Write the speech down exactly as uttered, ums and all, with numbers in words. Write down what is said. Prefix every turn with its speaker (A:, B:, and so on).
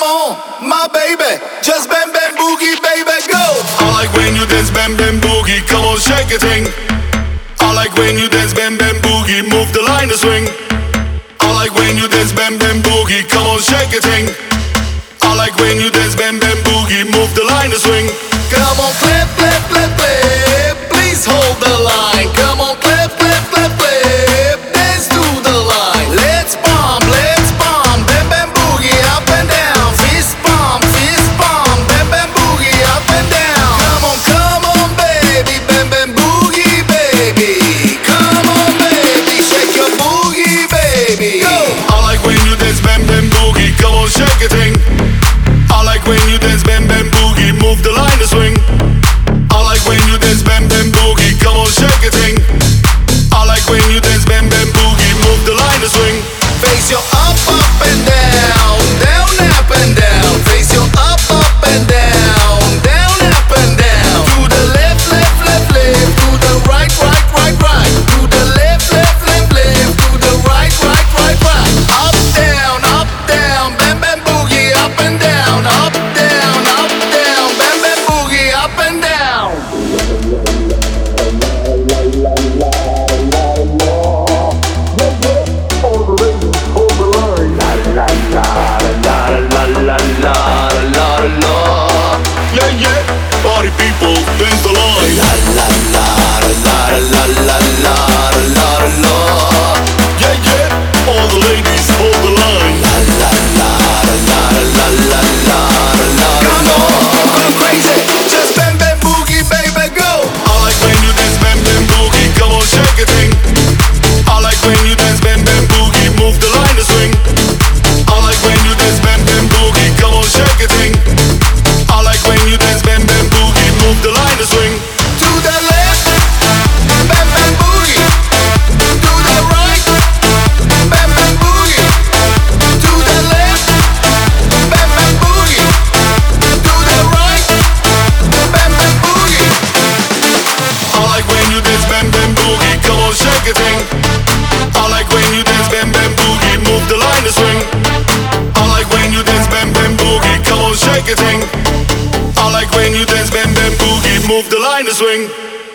A: Come on, my baby, just bam bam boogie, baby, go. I like when you dance bam bam boogie, come on shake it thing. I like when you dance bam bam boogie, move the line to swing. I like when you dance bam bam boogie, come on shake it thing. I like when you dance bam bam boogie, move the line to swing. Come on, clap, clap, clap, clap, please hold the line. Come on, clap, clap, clap, clap, dance to the line. Let's bomb, let's bomb, bam bam boogie up and down. Fist bomb, fist bomb, bam bam boogie up and down. Come on, come on, baby, bam bam boogie, baby. Come on, baby, shake your boogie, baby. Go. I like when you dance bam bam boogie, come on, shake it thing. I like when you dance bam bam boogie, move the line to swing. I like when you dance bam bam boogie, come on shake it thing. I like when you dance bam bam boogie, move the line to swing. Face your up, up and down, down, up and down. Face your up, up and down, down, up and down. To the left, left, left, left. To the right, right, right, right. To the left, left, left, left. To the right, right, right, right. Up, down, up, down, bam bam boogie, up and down, up, down, up, down, bam bam boogie, up and down. Yeah, yeah, party people, dance the line. La la la la la la la la la la. Yeah, yeah, all the ladies hold the line. La la la la la la la la. Come on, go crazy, just bam bam boogie, baby, go. I like when you dance bam bam boogie, come on shake it thing. I like when you dance bam bam boogie, move the line to swing. I like when you dance bam bam boogie, come on shake it thing. I like when you dance bam bam boogie, move the line to swing. To the left, bam bam boogie. To the right, bam bam boogie. To the left, bam bam boogie. To the right, bam bam boogie. I like when you dance bam bam boogie, come on shake it thing. I like when you dance bam bam boogie, move the line to swing. I like when you dance bam bam boogie, come on shake it thing. I like when you dance bam bam boogie, move the line to swing.